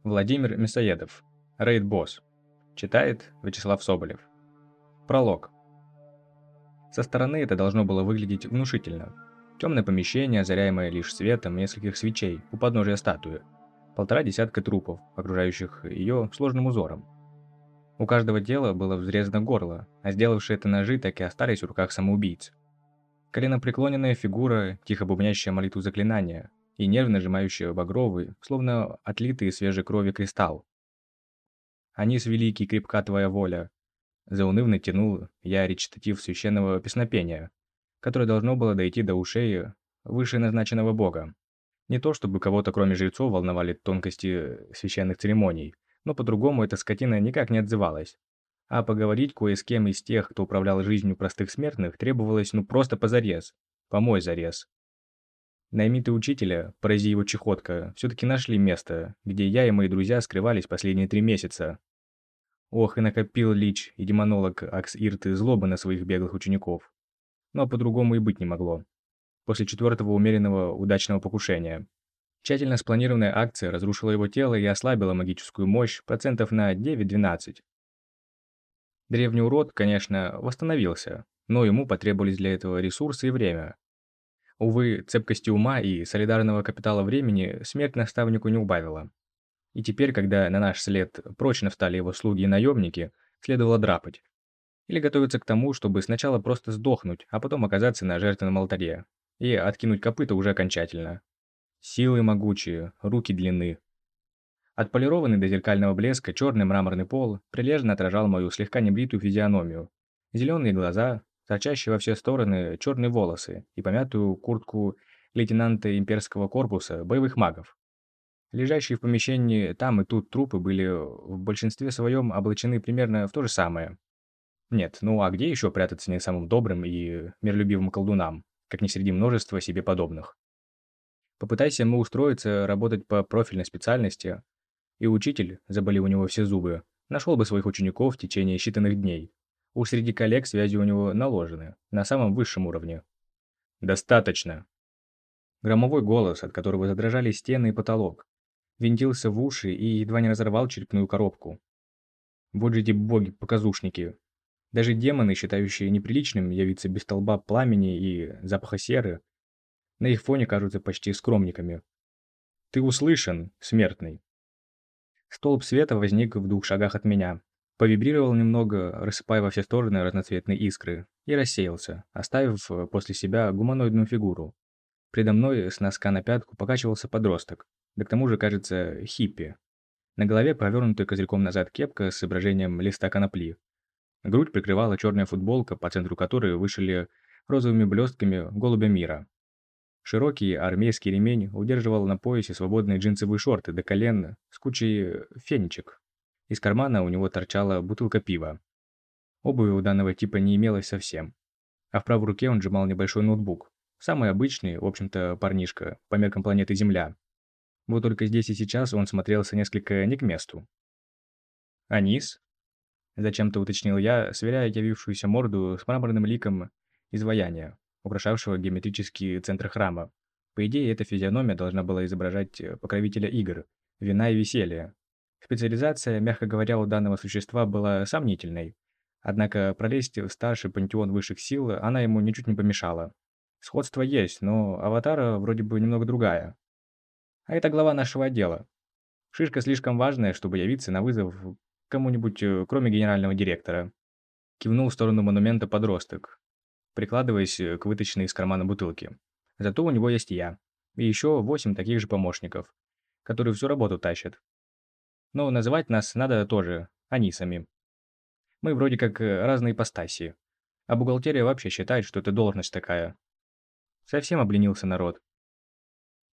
Владимир Мясоедов. Рейд-босс. Читает Вячеслав Соболев. Пролог. Со стороны это должно было выглядеть внушительно. Темное помещение, озаряемое лишь светом нескольких свечей у подножия статуи. 1,5 десятка трупов, окружающих ее сложным узором. У каждого тела было взрезано горло, а сделавшие это ножи так и остались в руках самоубийц. Коленопреклоненная фигура, тихо бубнящая молитву заклинания, и нервно сжимающая багровый, словно отлитый из свежей крови кристалл. «Анис великий, крепка твоя воля», заунывно тянул я речитатив священного песнопения, которое должно было дойти до ушей вышеназначенного бога. Не то чтобы кого-то кроме жрецов волновали тонкости священных церемоний, но по-другому эта скотина никак не отзывалась. А поговорить кое с кем из тех, кто управлял жизнью простых смертных, требовалось просто позарез, по мой зарез. Наймиты учителя, порази его чехотка, все-таки нашли место, где я и мои друзья скрывались последние 3 месяца. Ох, и накопил лич и демонолог Акс-Ирт злобы на своих беглых учеников. Но по-другому и быть не могло. После 4-го умеренного удачного покушения. Тщательно спланированная акция разрушила его тело и ослабила магическую мощь процентов на 9-12. Древний урод, конечно, восстановился, но ему потребовались для этого ресурсы и время. Увы, цепкости ума и солидарного капитала времени смерть наставнику не убавила. И теперь, когда на наш след прочно встали его слуги и наемники, следовало драпать. Или готовиться к тому, чтобы сначала просто сдохнуть, а потом оказаться на жертвенном алтаре. И откинуть копыта уже окончательно. Силы могучие, руки длинны. Отполированный до зеркального блеска черный мраморный пол прилежно отражал мою слегка небритую физиономию. Зеленые глаза, торчащие во все стороны черные волосы и помятую куртку лейтенанта имперского корпуса боевых магов. Лежащие в помещении там и тут трупы были в большинстве своем облачены примерно в то же самое. Нет, ну а где еще прятаться не самым добрым и миролюбивым колдунам, как не среди множества себе подобных? Попытайся мы устроиться работать по профильной специальности, и учитель, забыли у него все зубы, нашел бы своих учеников в течение считанных дней. Уж среди коллег связи у него наложены, на самом высшем уровне. «Достаточно!» Громовой голос, от которого задрожали стены и потолок, винтился в уши и едва не разорвал черепную коробку. Вот же эти боги-показушники. Даже демоны, считающие неприличным явиться без столба пламени и запаха серы, на их фоне кажутся почти скромниками. «Ты услышан, смертный!» Столб света возник в 2 шагах от меня, повибрировал немного, рассыпая во все стороны разноцветные искры, и рассеялся, оставив после себя гуманоидную фигуру. Предо мной с носка на пятку покачивался подросток, да к тому же, кажется, хиппи. На голове повернутая козырьком назад кепка с изображением листа конопли. Грудь прикрывала черная футболка, по центру которой вышили розовыми блестками голубя мира. Широкий армейский ремень удерживал на поясе свободные джинсовые шорты до колен с кучей фенечек. Из кармана у него торчала бутылка пива. Обуви у данного типа не имелось совсем. А в правой руке он сжимал небольшой ноутбук. Самый обычный, в общем-то, парнишка, по меркам планеты Земля. Вот только здесь и сейчас он смотрелся несколько не к месту. «Анис?» – зачем-то уточнил я, сверяя явившуюся морду с мраморным ликом изваяния, украшавшего геометрический центр храма. По идее, эта физиономия должна была изображать покровителя игр, вина и веселья. Специализация, мягко говоря, у данного существа была сомнительной. Однако пролезть в старший пантеон высших сил она ему ничуть не помешала. Сходство есть, но аватара вроде бы немного другая. А это глава нашего отдела. Шишка слишком важная, чтобы явиться на вызов кому-нибудь, кроме генерального директора. Кивнул в сторону монумента подросток, прикладываясь к вытащенной из кармана бутылке. Зато у него есть я. И еще 8 таких же помощников, которые всю работу тащат. Но называть нас надо тоже анисами. Мы вроде как разные ипостаси. А бухгалтерия вообще считает, что это должность такая. Совсем обленился народ.